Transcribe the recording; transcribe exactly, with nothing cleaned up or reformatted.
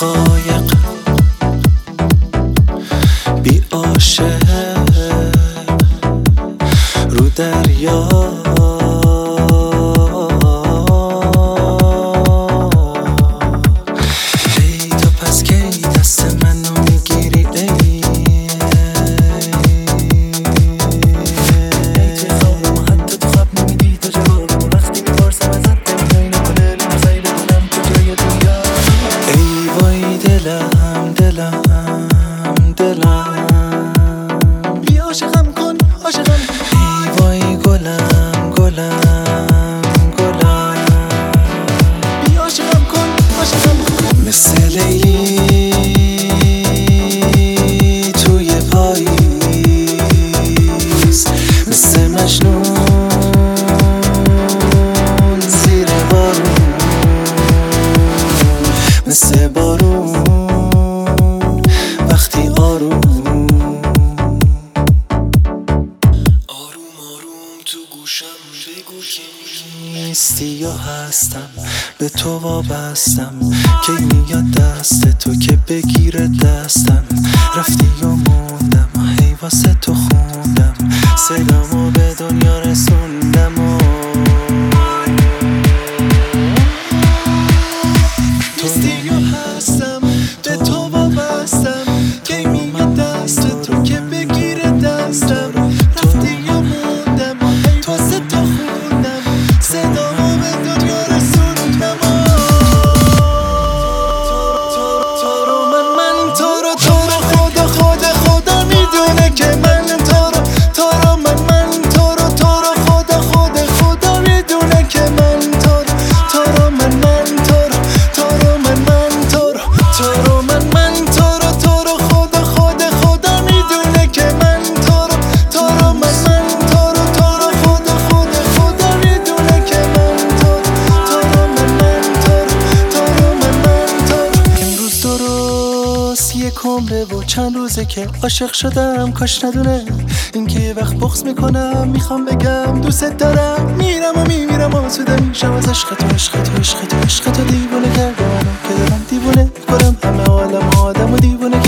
دقایق بی عاشق رو دریا ای تو پس کی دست منو میگیری ای ای تو خوابم حتی تو خواب نمیدی تو جوابم وقتی میپرسم ازت نمیای نکنه لحظه‌ای بدونم کجای دنیا ای وای دلم دلم دلم بی عاشقم کن عاشقم ای وای گلم گلم گلم بی عاشقم کن عاشقم مثل لیلی توی پاییز مثل مجنون زیر بارون مثل بارون وقتی آروم آروم آروم تو گوشم بگو که نیستی یا هستم به تو وابستم کی میاد دست تو که بگیره دستم رفتی و موندم هی واسه تو خوندم صدامو به دنیا رسوندم و نیستی یا هستم به تو وابستم کی میاد دست تو که بگیره دستم رفتی یا موندم هی واسه تو خوندم صدامو به دنیا رسوندم تو رو من من تو رو تو رو خدا خدا خدا میدونه که من تو رو تو رو من من تو رو تو رو خدا خدا خدا میدونه که من تو رو تو رو من من تو رو تو رو من من تو رو تو رو من من تو رو تو رو خدا خدا خدا میدونه که من تو رو تو رو من من تو رو تو رو خدا خدا خدا میدونه که من تو رو تو رو من من تو رو تو رو من من تو رو امروز درست یک عمره و چند روزه که عاشق شدم کاش ندونه اینکه یه وقت بغض میکنم میخوام بگم دوست دارم میرم و میمیرم آسوده میشم از عشق تو عشق تو عشق تو عشق تو دیوونه کرده منو که دارم دیوونه کنم همه عالم آدم و دیوونه